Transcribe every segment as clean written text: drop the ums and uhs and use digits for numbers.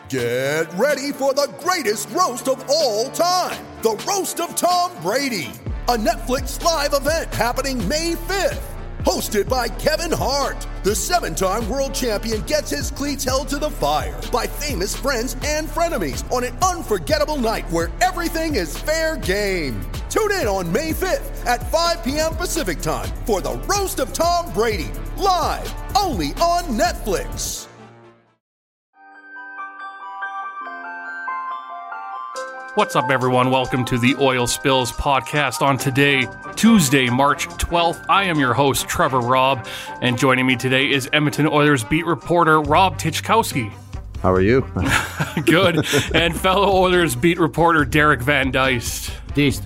Get ready for the greatest roast of all time, the Roast of Tom Brady, a Netflix live event happening May 5th. Hosted by Kevin Hart, the 7-time world champion gets his cleats held to the fire by famous friends and frenemies on an unforgettable night where everything is fair game. Tune in on May 5th at 5 p.m. Pacific time for the Roast of Tom Brady, live only on Netflix. What's up, everyone? Welcome to the Oil Spills podcast on today, Tuesday, March 12th. I am your host, Trevor Robb, and joining me today is Edmonton Oilers beat reporter Rob Tychkowski. How are you? Good. And fellow Oilers beat reporter Derek Van Dyst. Deist.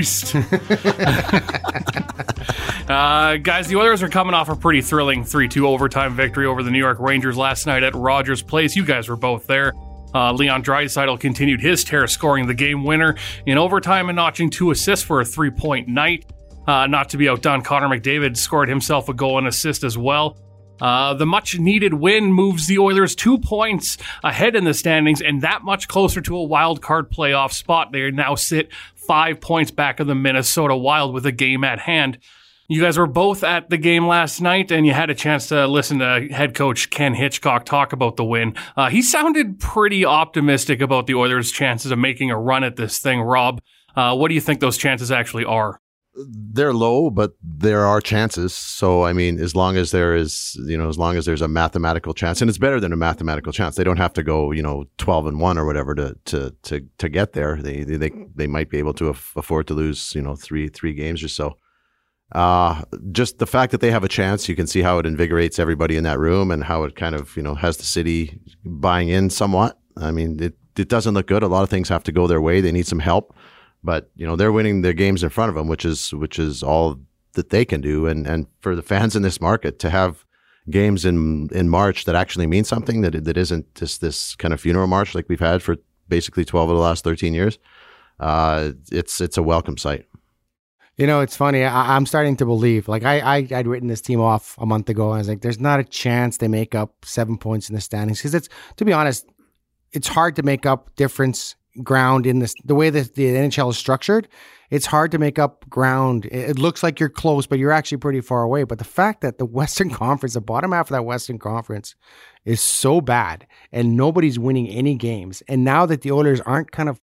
Guys, the Oilers are coming off a pretty thrilling 3-2 overtime victory over the New York Rangers last night at Rogers Place. You guys were both there. Leon Draisaitl continued his tear, scoring the game winner in overtime and notching 2 assists for a 3-point night. Not to be outdone, Connor McDavid scored himself a goal and assist as well. The much-needed win moves the Oilers 2 points ahead in the standings and that much closer to a wild card playoff spot. They now sit 5 points back of the Minnesota Wild with a game at hand. You guys were both at the game last night, and you had a chance to listen to head coach Ken Hitchcock talk about the win. He sounded pretty optimistic about the Oilers' chances of making a run at this thing. Rob, what do you think those chances actually are? They're low, but there are chances. So, I mean, as long as there's a mathematical chance, and it's better than a mathematical chance. They don't have to go, 12-1 or whatever to get there. They might be able to afford to lose, three games or so. Just the fact that they have a chance, you can see how it invigorates everybody in that room and how it kind of, has the city buying in somewhat. I mean, it doesn't look good. A lot of things have to go their way. They need some help, but they're winning their games in front of them, which is all that they can do. And for the fans in this market to have games in March that actually mean something, that isn't just this kind of funeral march like we've had for basically 12 of the last 13 years. It's a welcome sight. It's funny. I'm starting to believe, like I'd written this team off a month ago. I was like, there's not a chance they make up 7 points in the standings. Because to be honest, it's hard to make up difference ground in this, the way that the NHL is structured. It's hard to make up ground. It looks like you're close, but you're actually pretty far away. But the fact that the Western Conference, the bottom half of that Western Conference is so bad and nobody's winning any games. And now that the Oilers aren't kind of,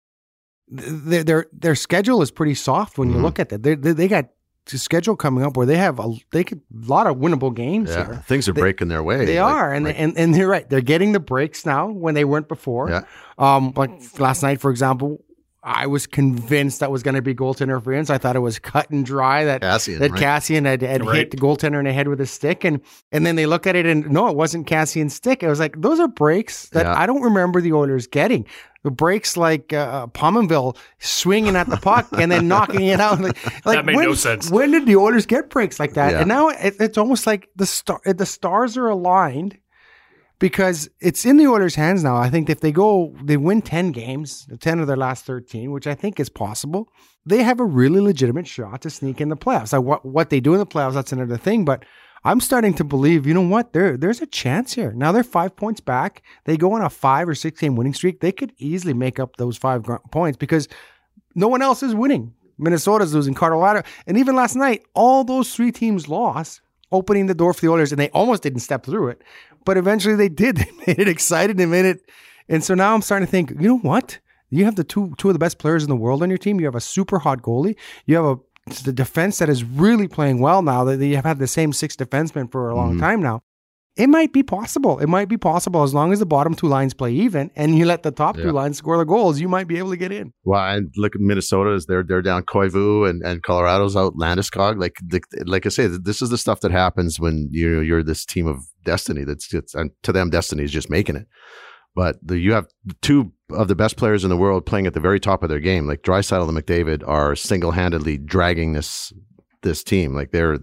their schedule is pretty soft when you look at that. They got a schedule coming up where they have a lot of winnable games here. Things are breaking their way. They are, and they're right. They're getting the breaks now when they weren't before. Yeah. Like last night, for example, I was convinced that was going to be goaltender interference. I thought it was cut and dry that Kassian had hit the goaltender in the head with a stick, and then they look at it and no, it wasn't Kassian's stick. It was like, those are breaks that I don't remember the Oilers getting. The breaks like Pominville swinging at the puck and then knocking it out. Like that made no sense. When did the Oilers get breaks like that? Yeah. And now it's almost like the stars are aligned because it's in the Oilers' hands now. I think if they win 10 games, 10 of their last 13, which I think is possible, they have a really legitimate shot to sneak in the playoffs. Like what they do in the playoffs, that's another thing, but I'm starting to believe, there's a chance here. Now they're 5 points back. They go on a 5 or 6 game winning streak. They could easily make up those 5 points because no one else is winning. Minnesota's losing, Colorado. And even last night, all those 3 teams lost, opening the door for the Oilers, and they almost didn't step through it. But eventually they did. They made it excited. They made it. And so now I'm starting to think, you know what? You have the two of the best players in the world on your team. You have a super hot goalie. You have the defense that is really playing well now. That you have had the same 6 defensemen for a long time now. It might be possible. It might be possible as long as the bottom 2 lines play even and you let the top 2 lines score the goals, you might be able to get in. Well, and look at Minnesota, they're down Koivu and Colorado's out Landeskog. Like I say, this is the stuff that happens when you're this team of destiny. And to them, destiny is just making it. But you have 2 of the best players in the world playing at the very top of their game. Like Draisaitl and McDavid are single-handedly dragging this team. Like they're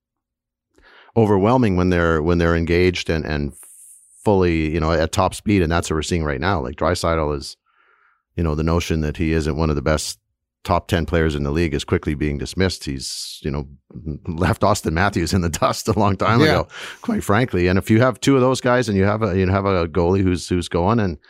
overwhelming when they're engaged and fully, at top speed, and that's what we're seeing right now. Like Draisaitl is, the notion that he isn't one of the best top 10 players in the league is quickly being dismissed. He's, left Austin Matthews in the dust a long time ago, quite frankly. And if you have 2 of those guys and you have a goalie who's going, and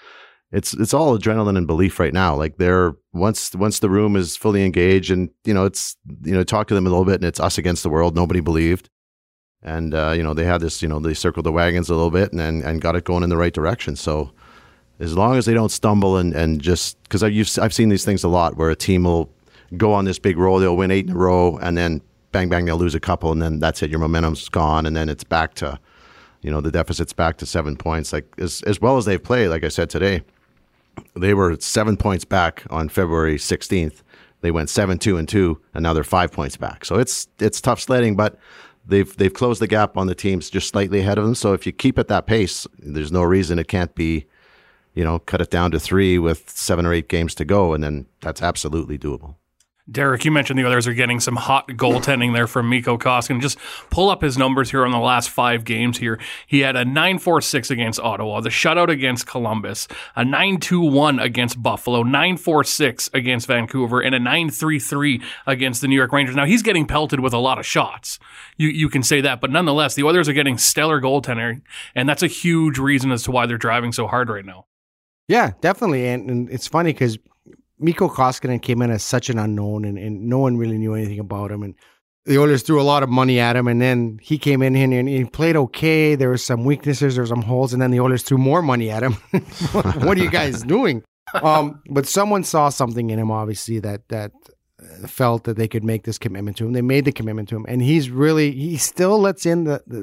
it's all adrenaline and belief right now. Like they're once the room is fully engaged, and talk to them a little bit, and it's us against the world. Nobody believed, and they had this, they circled the wagons a little bit and got it going in the right direction. So as long as they don't stumble and just, because I've seen these things a lot where a team will go on this big roll, they'll win 8 in a row, and then bang bang they'll lose a couple, and then that's it. Your momentum's gone, and then it's back to, the deficit's back to 7 points. Like as well as they've played, like I said today, they were 7 points back on February 16th. They went 7-2-2, and now they're 5 points back. So it's tough sledding, but they've closed the gap on the teams just slightly ahead of them. So if you keep at that pace, there's no reason it can't be, cut it down to 3 with 7 or 8 games to go, and then that's absolutely doable. Derek, you mentioned the Oilers are getting some hot goaltending there from Mikko Koskinen. Just pull up his numbers here on the last 5 games here. He had a 9-4-6 against Ottawa, the shutout against Columbus, a 9-2-1 against Buffalo, 9-4-6 against Vancouver, and a 9-3-3 against the New York Rangers. Now, he's getting pelted with a lot of shots. You can say that, but nonetheless, the Oilers are getting stellar goaltending, and that's a huge reason as to why they're driving so hard right now. Yeah, definitely. And it's funny because Mikko Koskinen came in as such an unknown, and no one really knew anything about him. And the Oilers threw a lot of money at him, and then he came in here and he played okay. There were some weaknesses, there were some holes, and then the Oilers threw more money at him. What are you guys doing? But someone saw something in him, obviously, that felt that they could make this commitment to him. They made the commitment to him, and he still lets in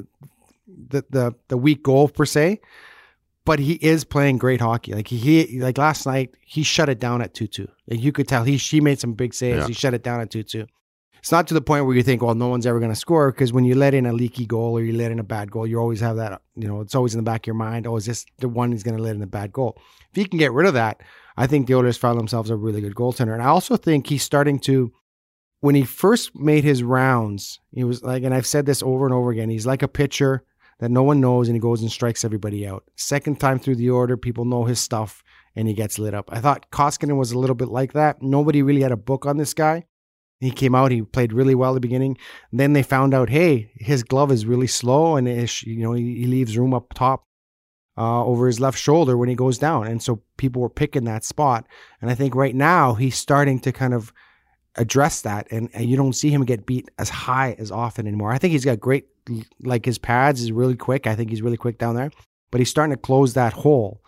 the weak goal per se. But he is playing great hockey. Like last night, he shut it down at 2-2. Like you could tell he made some big saves. Yeah. He shut it down at 2-2. It's not to the point where you think, well, no one's ever going to score, because when you let in a leaky goal or you let in a bad goal, you always have that, it's always in the back of your mind. Oh, is this the one who's going to let in a bad goal? If he can get rid of that, I think the Oilers found themselves a really good goaltender. And I also think he's starting to, when he first made his rounds, he was like, and I've said this over and over again, he's like a pitcher that no one knows, and he goes and strikes everybody out. Second time through the order, people know his stuff, and he gets lit up. I thought Koskinen was a little bit like that. Nobody really had a book on this guy. He came out, he played really well at the beginning. And then they found out, hey, his glove is really slow, and he leaves room up top over his left shoulder when he goes down. And so people were picking that spot. And I think right now he's starting to kind of address that, and you don't see him get beat as high as often anymore. I think he's got great, like his pads is really quick. I think he's really quick down there, but he's starting to close that hole.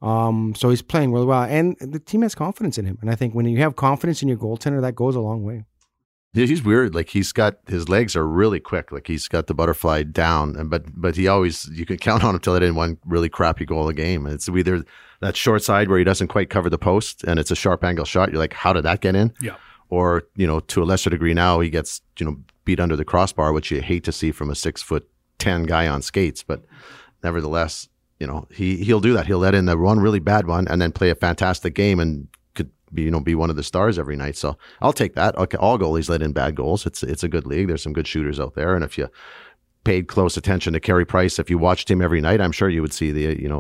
So he's playing really well, and the team has confidence in him. And I think when you have confidence in your goaltender, that goes a long way. Yeah, he's weird. Like his legs are really quick. Like he's got the butterfly down, but he always, you can count on him to let in one really crappy goal a game. It's either that short side where he doesn't quite cover the post and it's a sharp angle shot. You're like, how did that get in? Yeah. Or, to a lesser degree now, he gets, beat under the crossbar, which you hate to see from a 6'10" guy on skates. But nevertheless, he'll do that. He'll let in the one really bad one and then play a fantastic game and could be one of the stars every night. So I'll take that. Okay, all goalies let in bad goals. It's a good league. There's some good shooters out there. And if you paid close attention to Carey Price, if you watched him every night, I'm sure you would see the,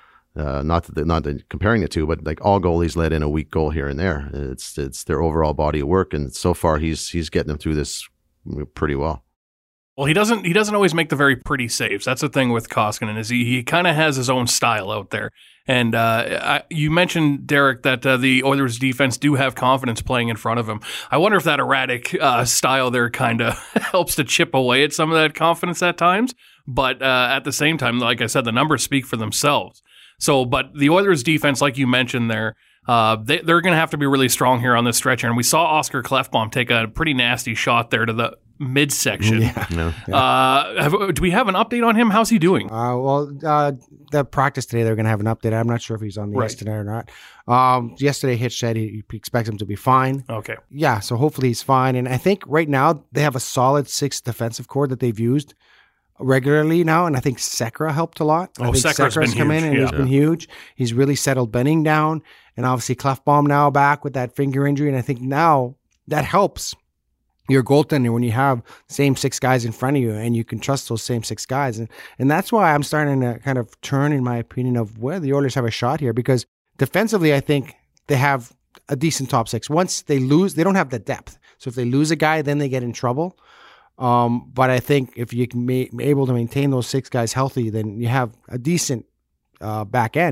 not comparing the two, but like all goalies let in a weak goal here and there. It's their overall body of work, and so far he's getting them through this pretty well. Well, he doesn't always make the very pretty saves. That's the thing with Koskinen, is he kind of has his own style out there. And you mentioned, Derek, that the Oilers defense do have confidence playing in front of him. I wonder if that erratic style there kind of helps to chip away at some of that confidence at times. But at the same time, like I said, the numbers speak for themselves. So, but the Oilers defense, like you mentioned there, they're going to have to be really strong here on this stretch. And we saw Oscar Klefbom take a pretty nasty shot there to the midsection. Do we have an update on him? How's he doing? The practice today, they're going to have an update. I'm not sure if he's on the ice tonight or not. Yesterday, Hitch said he expects him to be fine. Okay. Yeah, so hopefully he's fine. And I think right now they have a solid 6 defensive core that they've used regularly now, and I think Sekera helped a lot. I think Sekera's come in and he's been huge. He's really settled Benning down, and obviously Klefbom now back with that finger injury, and I think now that helps your goaltender when you have the same 6 guys in front of you and you can trust those same 6 guys. And that's why I'm starting to kind of turn, in my opinion, of where the Oilers have a shot here, because defensively I think they have a decent top 6. Once they lose, they don't have the depth. So if they lose a guy, then they get in trouble. But I think if you can be able to maintain those 6 guys healthy, then you have a decent back end.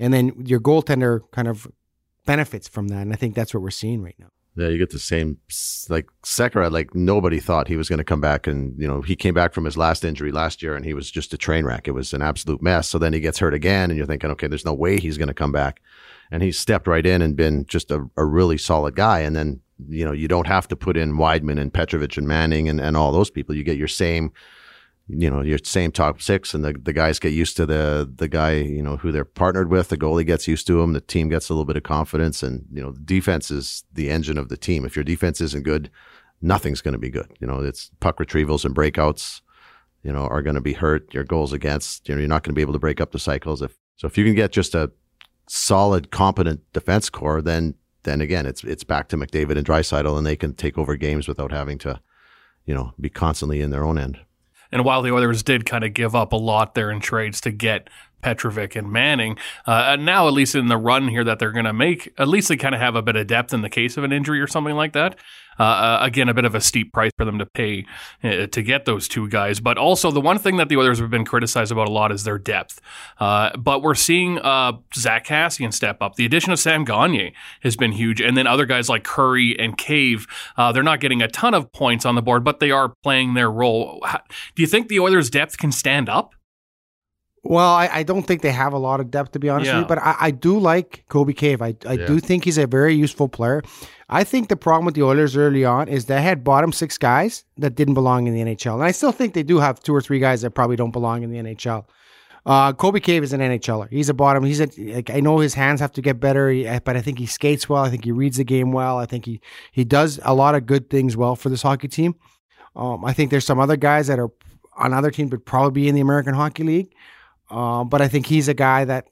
And then your goaltender kind of benefits from that. And I think that's what we're seeing right now. Yeah, you get the same, like Sekera, like nobody thought he was going to come back. And, he came back from his last injury last year and he was just a train wreck. It was an absolute mess. So then he gets hurt again and you're thinking, okay, there's no way he's going to come back. And he's stepped right in and been just a really solid guy. And then, you don't have to put in Wideman and Petrovic and Manning and all those people. You get your same, your same top six, and the guys get used to the guy, who they're partnered with. The goalie gets used to him. The team gets a little bit of confidence, and the defense is the engine of the team. If your defense isn't good, nothing's going to be good. It's puck retrievals and breakouts, are going to be hurt. Your goals against, you're not going to be able to break up the cycles. If you can get just a solid, competent defense core, then again, it's back to McDavid and Draisaitl, and they can take over games without having to, be constantly in their own end. And while the Oilers did kind of give up a lot there in trades to get Petrovic and Manning, now at least in the run here that they're going to make, at least they kind of have a bit of depth in the case of an injury or something like that. Again, a bit of a steep price for them to pay to get those two guys. But also the one thing that the Oilers have been criticized about a lot is their depth. But we're seeing Zach Kassian step up. The addition of Sam Gagner has been huge. And then other guys like Curry and Cave, they're not getting a ton of points on the board, but they are playing their role. Do you think the Oilers' depth can stand up? Well, I don't think they have a lot of depth, to be honest with you, but I do like Kobe Cave. I do think he's a very useful player. I think the problem with the Oilers early on is they had bottom six guys that didn't belong in the NHL. And I still think they do have 2 or 3 guys that probably don't belong in the NHL. Kobe Cave is an NHLer. He's a bottom. I know his hands have to get better, but I think he skates well. I think he reads the game well. I think he does a lot of good things well for this hockey team. I think there's some other guys that are on other teams would probably be in the American Hockey League. But I think he's a guy that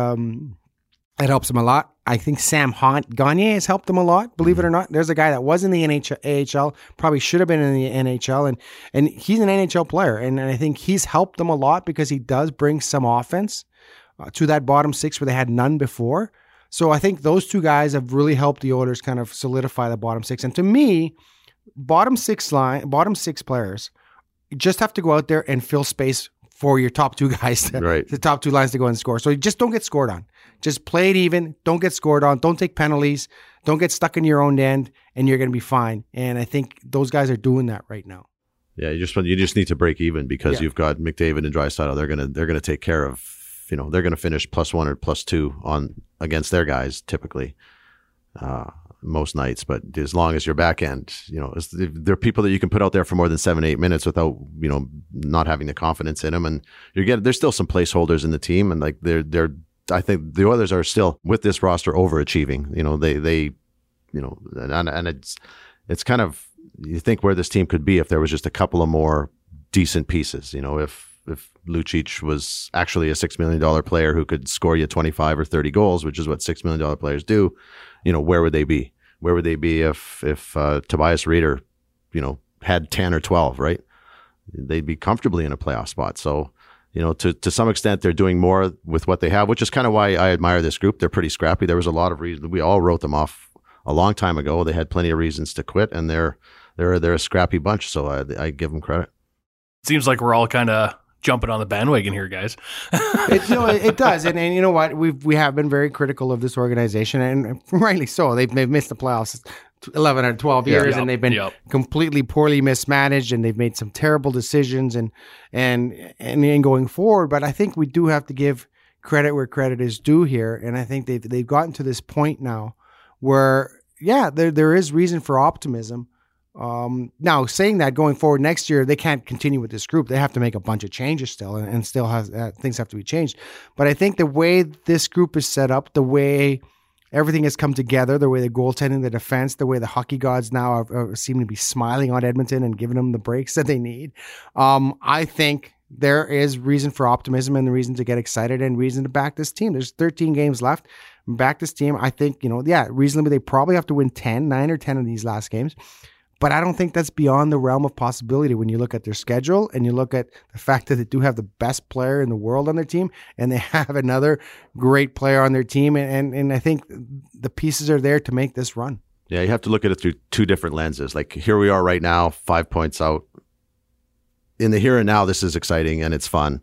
helps him a lot. I think Sam Gagner has helped him a lot, believe it or not. There's a guy that was in the AHL, probably should have been in the NHL, and he's an NHL player. And I think he's helped them a lot because he does bring some offense to that bottom six where they had none before. So I think those two guys have really helped the Oilers kind of solidify the bottom six. And to me, bottom six players just have to go out there and fill space for your top two guys, the top two lines to go and score. So you just don't get scored on. Just play it even. Don't get scored on. Don't take penalties. Don't get stuck in your own end, and you're going to be fine. And I think those guys are doing that right now. Yeah, you just need to break even because you've got McDavid and Draisaitl. They're gonna take care of. They're gonna finish +1 or +2 on against their guys typically. Most nights, but as long as your back end, there are people that you can put out there for more than 7-8 minutes without, not having the confidence in them, and there's still some placeholders in the team, and like I think the Oilers are still with this roster overachieving. And it's kind of, you think where this team could be if there was just a couple of more decent pieces. If Lucic was actually a $6 million player who could score you 25 or 30 goals, which is what $6 million players do, where would they be? Where would they be if Tobias Rieder, had 10 or 12, right? They'd be comfortably in a playoff spot. So, to some extent, they're doing more with what they have, which is kind of why I admire this group. They're pretty scrappy. There was a lot of reasons. We all wrote them off a long time ago. They had plenty of reasons to quit, and they're a scrappy bunch. So I give them credit. It seems like we're all kind of jumping on the bandwagon here, guys. It does, and you know what? We have been very critical of this organization, and rightly so. They've missed the playoffs 11 or 12 years, and they've been completely poorly mismanaged, and they've made some terrible decisions, and going forward. But I think we do have to give credit where credit is due here, and I think they've gotten to this point now where there is reason for optimism. Now, saying that, going forward next year, they can't continue with this group. They have to make a bunch of changes still, and still things have to be changed. But I think the way this group is set up, the way everything has come together, the way the goaltending, the defense, the way the hockey gods now seem to be smiling on Edmonton and giving them the breaks that they need, I think there is reason for optimism and the reason to get excited and reason to back this team. There's 13 games left. Back this team. I think, reasonably, they probably have to win 9 or 10 of these last games. But I don't think that's beyond the realm of possibility when you look at their schedule and you look at the fact that they do have the best player in the world on their team and they have another great player on their team. And I think the pieces are there to make this run. Yeah, you have to look at it through two different lenses. Like here we are right now, 5 points out. In the here and now, this is exciting and it's fun.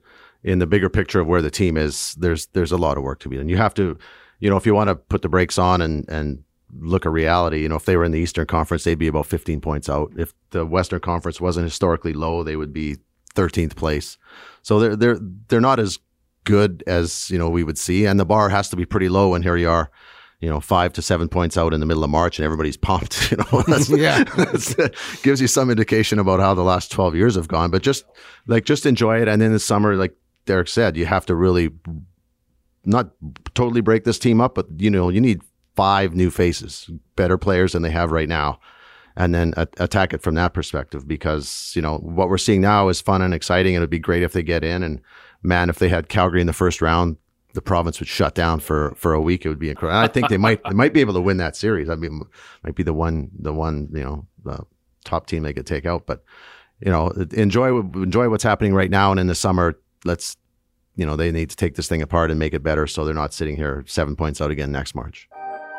in the bigger picture of where the team is, there's a lot of work to be done. You have to, if you want to put the brakes on and look at reality, if they were in the Eastern Conference, they'd be about 15 points out. If the Western Conference wasn't historically low, they would be 13th place. So they're not as good as, we would see. And the bar has to be pretty low. And here you are, 5 to 7 points out in the middle of March and everybody's pumped, That gives you some indication about how the last 12 years have gone. But just enjoy it. And in the summer, like Derek said, you have to really not totally break this team up, but you need 5 new faces, better players than they have right now, and then attack it from that perspective, because what we're seeing now is fun and exciting, and it'd be great if they get in. And man, if they had Calgary in the first round, the province would shut down for a week. It would be incredible. And I think they might be able to win that series. I mean, might be the one the top team they could take out. But enjoy what's happening right now, and in the summer, let's they need to take this thing apart and make it better, so they're not sitting here 7 points out again next March.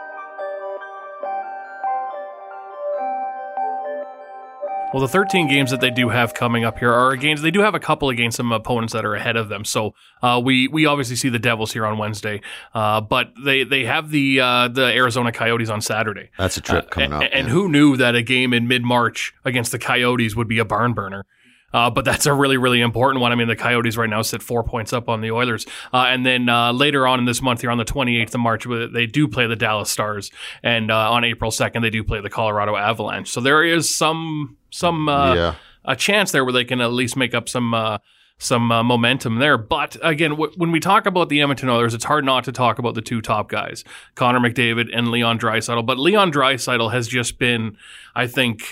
Well, the 13 games that they do have coming up here are games. They do have a couple against some opponents that are ahead of them. So we obviously see the Devils here on Wednesday, but they have the Arizona Coyotes on Saturday. That's a trip coming up. And who knew that a game in mid-March against the Coyotes would be a barn burner? But that's a really, really important one. I mean, the Coyotes right now sit 4 points up on the Oilers. And then later on in this month here on the 28th of March, they do play the Dallas Stars. And on April 2nd, they do play the Colorado Avalanche. So there is a chance there where they can at least make up some momentum there. But again, when we talk about the Edmonton Oilers, it's hard not to talk about the 2 top guys, Connor McDavid and Leon Draisaitl. But Leon Draisaitl has just been, I think,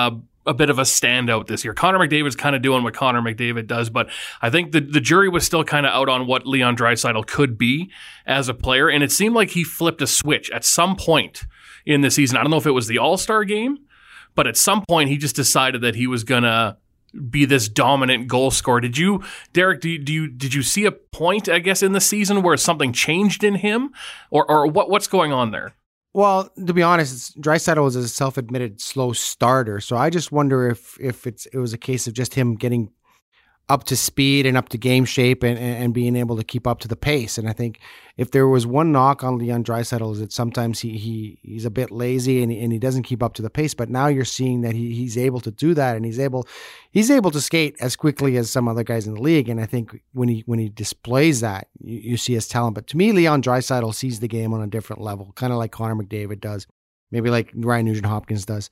a bit of a standout this year. Connor McDavid's kind of doing what Connor McDavid does, but I think the jury was still kind of out on what Leon Draisaitl could be as a player, and it seemed like he flipped a switch at some point in the season. I don't know if it was the All-Star game, but at some point he just decided that he was going to be this dominant goal scorer. Did you, Derek, did you see a point, I guess, in the season where something changed in him, or what's going on there? Well, to be honest, Draisaitl was a self-admitted slow starter, so I just wonder if it was a case of just him getting up to speed and up to game shape and being able to keep up to the pace. And I think if there was one knock on Leon Draisaitl, is that sometimes he's a bit lazy and he doesn't keep up to the pace. But now you're seeing that he's able to do that, and he's able to skate as quickly as some other guys in the league. And I think when he displays that, you see his talent. But to me, Leon Draisaitl sees the game on a different level, kind of like Connor McDavid does, maybe like Ryan Nugent-Hopkins does.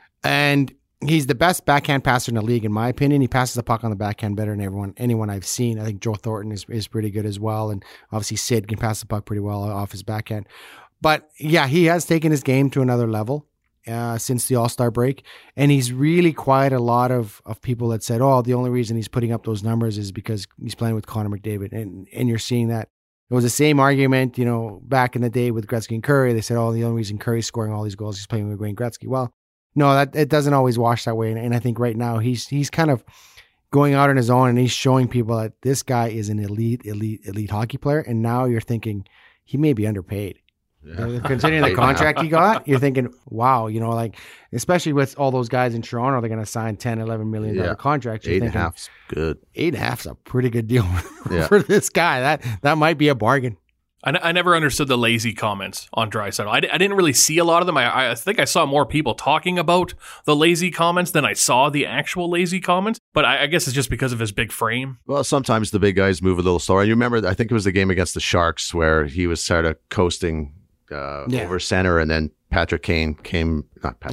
And he's the best backhand passer in the league, in my opinion. He passes the puck on the backhand better than anyone I've seen. I think Joe Thornton is pretty good as well. And obviously Sid can pass the puck pretty well off his backhand. But yeah, he has taken his game to another level since the All-Star break. And he's really quieted a lot of people that said, oh, the only reason he's putting up those numbers is because he's playing with Connor McDavid. And you're seeing that. It was the same argument, back in the day with Gretzky and Curry. They said, oh, the only reason Curry's scoring all these goals, he's playing with Wayne Gretzky. Well, no, that it doesn't always wash that way. And I think right now he's kind of going out on his own, and he's showing people that this guy is an elite hockey player. And now you're thinking he may be underpaid. Yeah. Considering the contract he got, you're thinking, wow, especially with all those guys in Toronto, they're going to sign $10, $11 million contracts. You're thinking, 8.5's good. 8.5's a pretty good deal for this guy. That might be a bargain. I never understood the lazy comments on Draisaitl. I didn't really see a lot of them. I think I saw more people talking about the lazy comments than I saw the actual lazy comments. But I guess it's just because of his big frame. Well, sometimes the big guys move a little slower. You remember, I think it was the game against the Sharks where he was sort of coasting over center, and then Patrick Kane came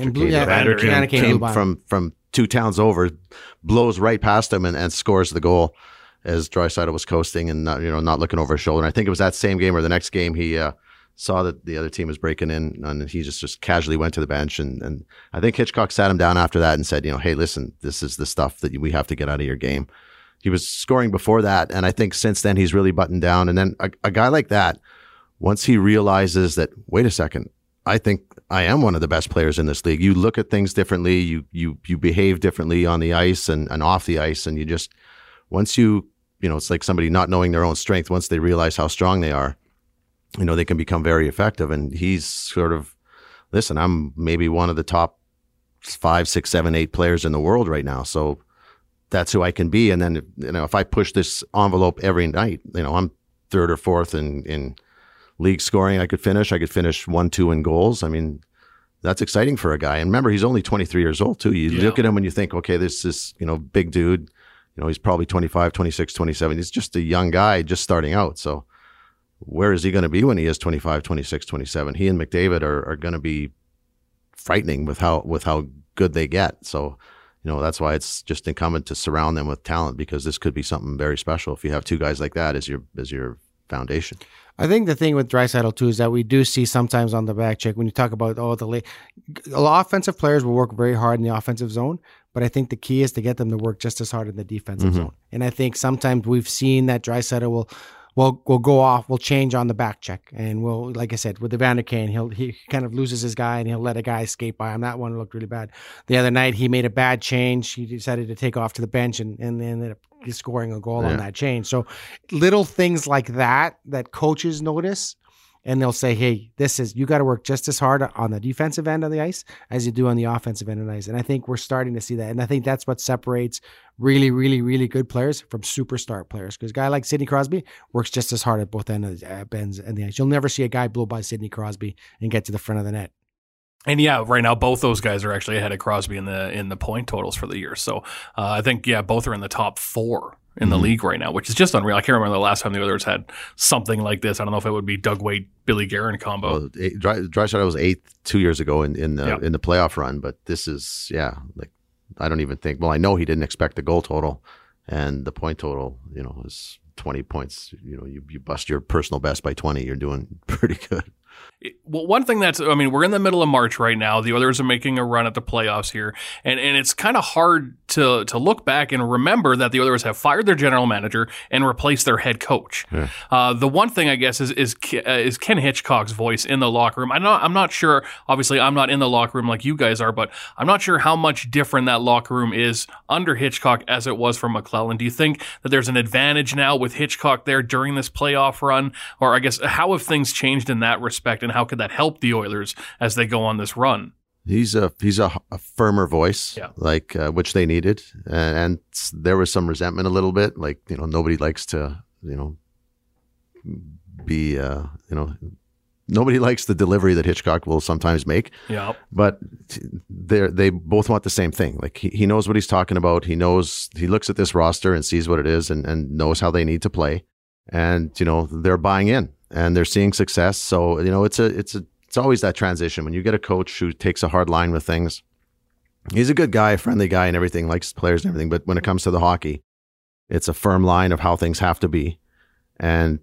from 2 towns over, blows right past him and scores the goal as Draisaitl was coasting and not looking over his shoulder. And I think it was that same game or the next game he saw that the other team was breaking in, and he just casually went to the bench. And I think Hitchcock sat him down after that and said, hey, listen, this is the stuff that we have to get out of your game. He was scoring before that, and I think since then he's really buttoned down. And then a guy like that, once he realizes that, wait a second, I think I am one of the best players in this league. You look at things differently. You behave differently on the ice and off the ice, and you just once it's like somebody not knowing their own strength. Once they realize how strong they are, they can become very effective. And he's sort of, listen, I'm maybe one of the top 5, 6, 7, 8 players in the world right now. So that's who I can be. And then, if I push this envelope every night, I'm third or fourth in league scoring. I could finish 1-2 in goals. I mean, that's exciting for a guy. And remember, he's only 23 years old too. You look at him and you think, okay, this is, big dude. He's probably 25, 26, 27. He's just a young guy just starting out. So where is he going to be when he is 25, 26, 27? He and McDavid are going to be frightening with how good they get. So, that's why it's just incumbent to surround them with talent, because this could be something very special if you have two guys like that as your foundation. I think the thing with Draisaitl too is that we do see sometimes on the back check when you talk about a lot of offensive players will work very hard in the offensive zone, but I think the key is to get them to work just as hard in the defensive zone. And I think sometimes we've seen that Draisaitl will go off, will change on the back check, and will, like I said, with Evander Kane, he kind of loses his guy and he'll let a guy escape by him. That one looked really bad. The other night he made a bad change. He decided to take off to the bench and ended up scoring a goal on that change. So little things like that coaches notice, and they'll say, hey, you got to work just as hard on the defensive end of the ice as you do on the offensive end of the ice. And I think we're starting to see that. And I think that's what separates really, really, really good players from superstar players. Because a guy like Sidney Crosby works just as hard at both ends of the ice. You'll never see a guy blow by Sidney Crosby and get to the front of the net. And right now both those guys are actually ahead of Crosby in the point totals for the year. So I think both are in the top 4 in the league right now, which is just unreal. I can't remember the last time the Oilers had something like this. I don't know if it would be Doug Weight, Billy Guerin combo. Well, Draisaitl was 8th 2 years ago in the playoff run, but this is I don't even think. Well, I know he didn't expect the goal total, and the point total, is 20 points. You bust your personal best by 20, you're doing pretty good. Well, one thing we're in the middle of March right now. The Oilers are making a run at the playoffs here, and it's kind of hard to look back and remember that the Oilers have fired their general manager and replaced their head coach. Yeah. The one thing, I guess, is Ken Hitchcock's voice in the locker room. I'm not sure. Obviously, I'm not in the locker room like you guys are, but I'm not sure how much different that locker room is under Hitchcock as it was for McLellan. Do you think that there's an advantage now with Hitchcock there during this playoff run, or I guess how have things changed in that respect? And how could that help the Oilers as they go on this run? He's a firmer voice, which they needed, and there was some resentment a little bit. Like, nobody likes to be nobody likes the delivery that Hitchcock will sometimes make. Yeah, but they both want the same thing. Like he knows what he's talking about. He looks at this roster and sees what it is and knows how they need to play, and they're buying in. And they're seeing success. So, it's always that transition. When you get a coach who takes a hard line with things, he's a good guy, a friendly guy and everything, likes players and everything. But when it comes to the hockey, it's a firm line of how things have to be. And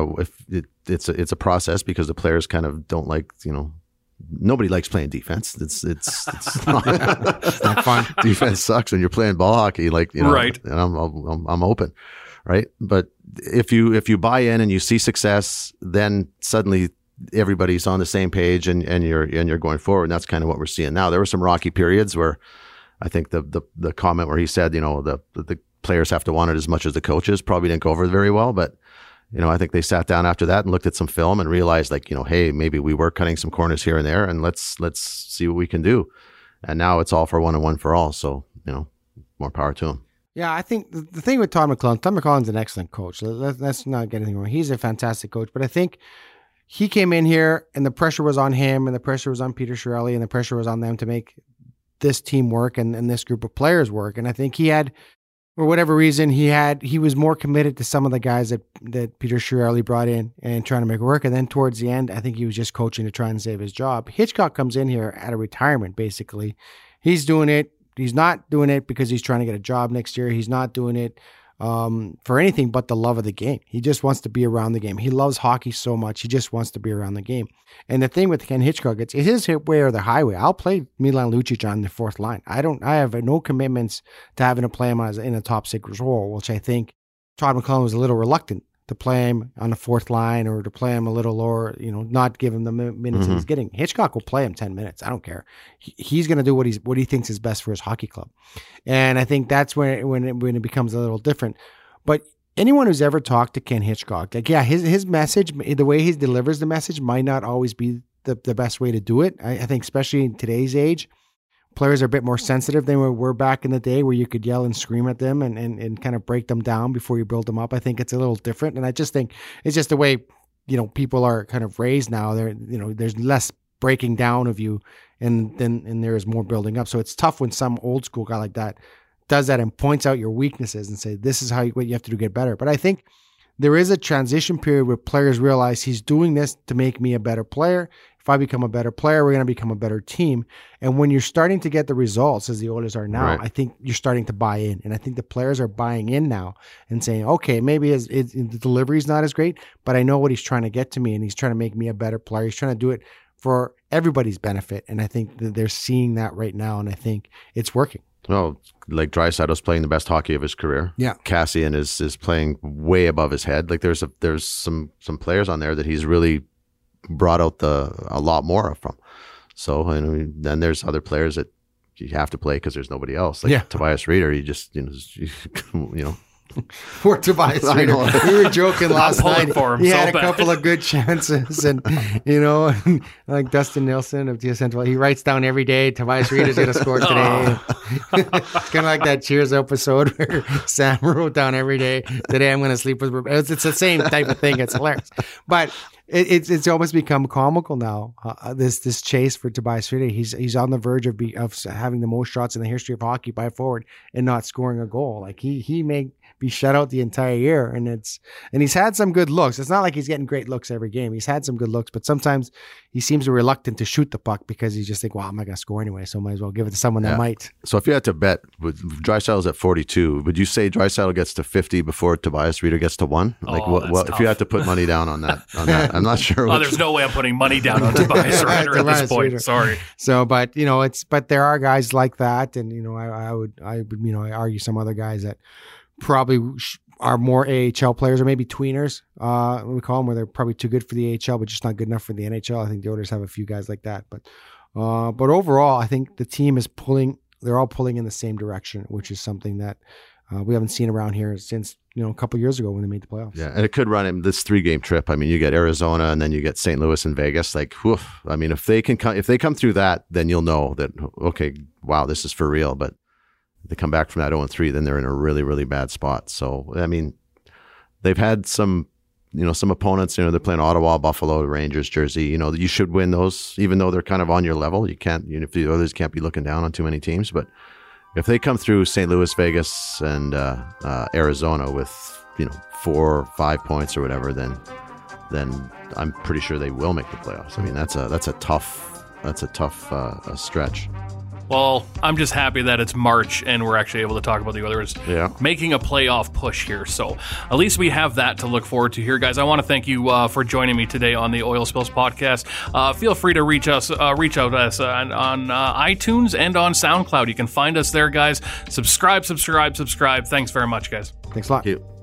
it's a process, because the players kind of don't like, nobody likes playing defense. It's not fun. Defense sucks when you're playing ball hockey, right. And I'm open. Right. But if you buy in and you see success, then suddenly everybody's on the same page and you're going forward. And that's kind of what we're seeing now. There were some rocky periods where I think the comment where he said, the players have to want it as much as the coaches probably didn't go over very well. But, I think they sat down after that and looked at some film and realized hey, maybe we were cutting some corners here and there, and let's see what we can do. And now it's all for one and one for all. So, more power to him. Yeah, I think the thing with Todd McLellan's an excellent coach. Let's not get anything wrong. He's a fantastic coach, but I think he came in here and the pressure was on him and the pressure was on Peter Chiarelli and the pressure was on them to make this team work and this group of players work. And I think he had, for whatever reason, he was more committed to some of the guys that Peter Chiarelli brought in and trying to make it work. And then towards the end, I think he was just coaching to try and save his job. Hitchcock comes in here at a retirement, basically. He's doing it. He's not doing it because he's trying to get a job next year. He's not doing it for anything but the love of the game. He just wants to be around the game. He loves hockey so much. He just wants to be around the game. And the thing with Ken Hitchcock, it's his way or the highway. I'll play Milan Lucic on the fourth line. I have no commitments to having to play him in a top six role, which I think Todd McLellan was a little reluctant to play him on the fourth line or to play him a little lower, not give him the minutes that he's getting. Hitchcock will play him 10 minutes. I don't care. He's going to do what he thinks is best for his hockey club. And I think that's when it becomes a little different. But anyone who's ever talked to Ken Hitchcock, his message, the way he delivers the message might not always be the best way to do it. I think especially in today's age. players are a bit more sensitive than we were back in the day, where you could yell and scream at them and kind of break them down before you build them up. I think it's a little different. And I just think it's just the way, people are kind of raised now. There's less breaking down of you and there is more building up. So it's tough when some old school guy like that does that and points out your weaknesses and say, this is what you have to do to get better. But I think there is a transition period where players realize he's doing this to make me a better player. If I become a better player, we're going to become a better team. And when you're starting to get the results, as the Oilers are now, right, I think you're starting to buy in. And I think the players are buying in now and saying, okay, maybe the delivery is not as great, but I know what he's trying to get to me, and he's trying to make me a better player. He's trying to do it for everybody's benefit. And I think that they're seeing that right now, and I think it's working. Well, like Draisaitl's playing the best hockey of his career. Yeah, Kassian is playing way above his head. Like there's some players on there that he's really brought out a lot more from. So, and then there's other players that you have to play because there's nobody else. Like Tobias Rieder, you just Poor Tobias Rieder. We were joking last night. He had a couple of good chances, and like Dustin Nilsson of TSN, he writes down every day Tobias Rieder's going to score today. Kind of like that Cheers episode where Sam wrote down every day, today I'm going to sleep with. It's the same type of thing. It's hilarious, but it's almost become comical now. This chase for Tobias Rieder. He's on the verge of having the most shots in the history of hockey by forward and not scoring a goal. Like he may be shut out the entire year, and he's had some good looks. It's not like he's getting great looks every game. He's had some good looks, but sometimes he seems reluctant to shoot the puck because he's just like, well, I'm not going to score anyway, so I might as well give it to someone that might. So if you had to bet, with Draisaitl's at 42, would you say Draisaitl gets to 50 before Tobias Rieder gets to 1? Like, what if you had to put money down on that? I'm not sure. There's no way I'm putting money down on Tobias Rieder at this point. Sorry. So, but but there are guys like that, and I would argue some other guys that probably are more AHL players, or maybe tweeners, we call them, where they're probably too good for the AHL, but just not good enough for the NHL. I think the Oilers have a few guys like that. But overall, I think the team is they're all pulling in the same direction, which is something that we haven't seen around here since, a couple of years ago when they made the playoffs. Yeah, and it could run in this 3-game trip. I mean, you get Arizona, and then you get St. Louis and Vegas. Like, whew, I mean, if they come through that, then you'll know that, okay, wow, this is for real. But they come back from that 0-3, then they're in a really, really bad spot. So, I mean, they've had some opponents, they're playing Ottawa, Buffalo, Rangers, Jersey, you should win those, even though they're kind of on your level. You can't, if the others can't be looking down on too many teams. But if they come through St. Louis, Vegas, and Arizona with, 4 or 5 points or whatever, then I'm pretty sure they will make the playoffs. I mean, that's a tough stretch. Well, I'm just happy that it's March and we're actually able to talk about the Oilers making a playoff push here. So at least we have that to look forward to here, guys. I want to thank you for joining me today on the Oil Spills podcast. Feel free to reach out to us on iTunes and on SoundCloud. You can find us there, guys. Subscribe. Thanks very much, guys. Thanks a lot. Thank you.